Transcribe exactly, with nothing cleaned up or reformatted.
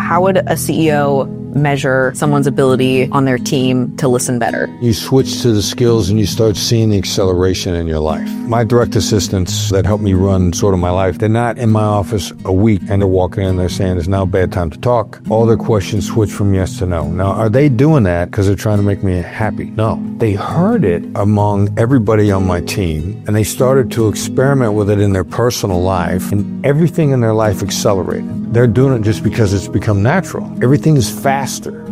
How would a C E O measure someone's ability on their team to listen better? You switch to the skills and you start seeing the acceleration in your life. My direct assistants that help me run sort of my life, they're not in my office a week and they're walking in and they're saying it's now a bad time to talk. All their questions switch from yes to no. Now, are they doing that because they're trying to make me happy? No. They heard it among everybody on my team and they started to experiment with it in their personal life, and everything in their life accelerated. They're doing it just because it's become natural. Everything is faster.